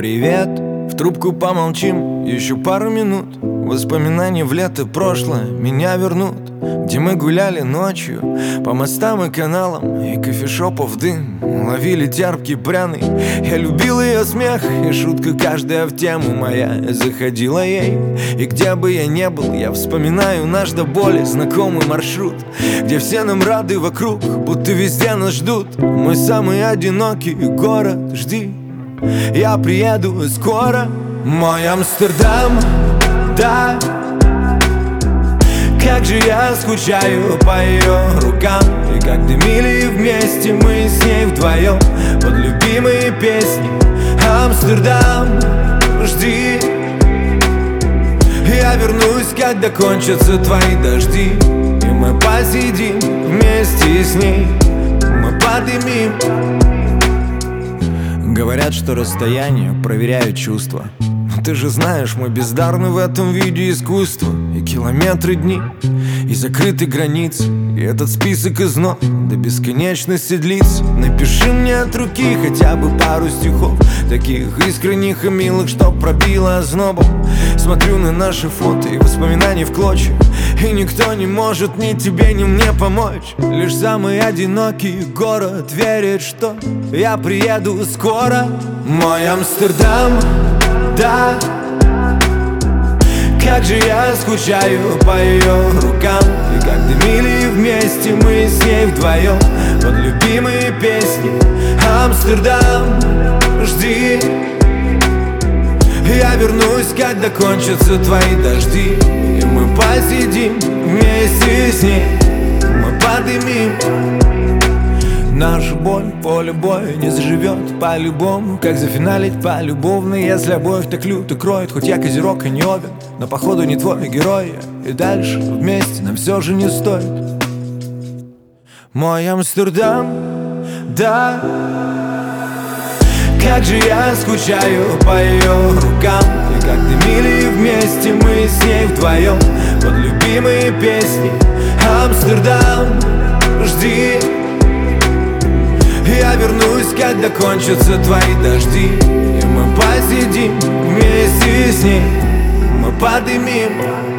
Привет, в трубку помолчим еще пару минут. Воспоминания в лето прошлое меня вернут, где мы гуляли ночью по мостам и каналам, и кофешопов дым ловили терпкий пряный. Я любил ее смех, и шутка каждая в тему моя заходила ей. И где бы я ни был, я вспоминаю наш до боли знакомый маршрут, где все нам рады вокруг, будто везде нас ждут. Мой самый одинокий город, жди, я приеду скоро. Мой Амстердам, да. Как же я скучаю по ее рукам, и как дымили вместе мы с ней вдвоем под любимые песни. Амстердам, жди, я вернусь, когда кончатся твои дожди, и мы посидим вместе с ней, мы подымим. Говорят, что расстояние проверяют чувства, но ты же знаешь, мы бездарны в этом виде искусства. И километры дни, и закрыты границы, и этот список из нот до бесконечности длится. Напиши мне от руки хотя бы пару стихов, таких искренних и милых, чтоб пробило ознобом. Смотрю на наши фото и воспоминания в клочья, и никто не может ни тебе, ни мне помочь. Лишь самый одинокий город верит, что я приеду скоро. Мой Амстердам, да. Как же я скучаю по ее рукам, и как дымили вместе мы с ней вдвоем под любимые песни. Амстердам, жди, я вернусь, когда кончатся твои дожди, и мы посидим вместе с ней, мы подымим. Наша боль, поле боя не заживет по-любому. Как зафиналить полюбовно, если обоих так люто кроет? Хоть я козерог и не овен, но походу не твой герой я. И дальше вместе нам все же не стоит. Мой Амстердам, да. Как же я скучаю по ее рукам, и как дымили вместе мы с ней вдвоем под любимые песни. Амстердам, жди, я вернусь, когда кончатся твои дожди, и мы посидим вместе с ней, мы подымим.